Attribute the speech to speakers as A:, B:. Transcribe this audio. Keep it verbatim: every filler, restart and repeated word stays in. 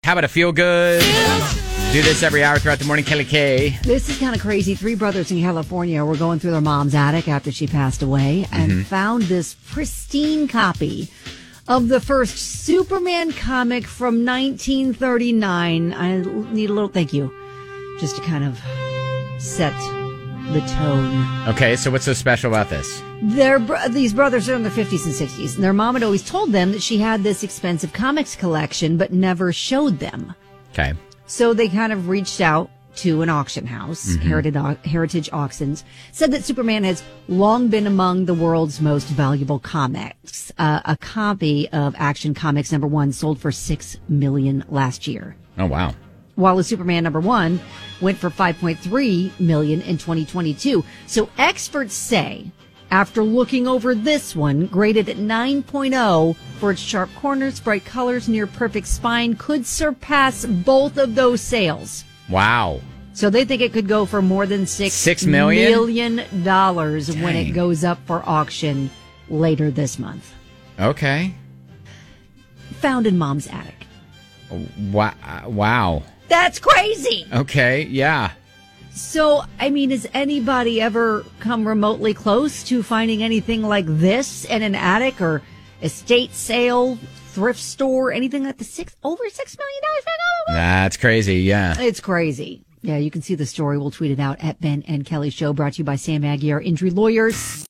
A: How about a feel good? Do this every hour throughout the morning. Kelly K.
B: This is kind of crazy. Three brothers in California were going through their mom's attic after she passed away and
A: Mm-hmm.
B: found this pristine copy of the first Superman comic from nineteen thirty-nine. I need a little thank you just to kind of set the tone.
A: Okay, so what's so special about this?
B: Their br- these brothers are in their fifties and sixties, and their mom had always told them that she had this expensive comics collection, but never showed them.
A: Okay.
B: So they kind of reached out to an auction house,
A: Mm-hmm.
B: Heritage, Heritage Auctions, said that Superman has long been among the world's most valuable comics. Uh, a copy of Action Comics number one sold for six million dollars last year.
A: Oh, wow.
B: While the Superman number one went for five point three million dollars in twenty twenty-two. So experts say, after looking over this one, graded at nine point oh for its sharp corners, bright colors, near perfect spine, could surpass both of those sales.
A: Wow.
B: So they think it could go for more than six,
A: Six million?
B: million dollars when
A: Dang.
B: it goes up for auction later this month.
A: Okay.
B: Found in Mom's attic.
A: Wow. Wow.
B: That's crazy.
A: Okay, yeah.
B: So, I mean, has anybody ever come remotely close to finding anything like this in an attic or estate sale, thrift store, anything like the six over six million dollars?
A: That's crazy, yeah.
B: It's crazy. Yeah, you can see the story. We'll tweet it out at Ben and Kelly Show, brought to you by Sam Aggie, our injury lawyers.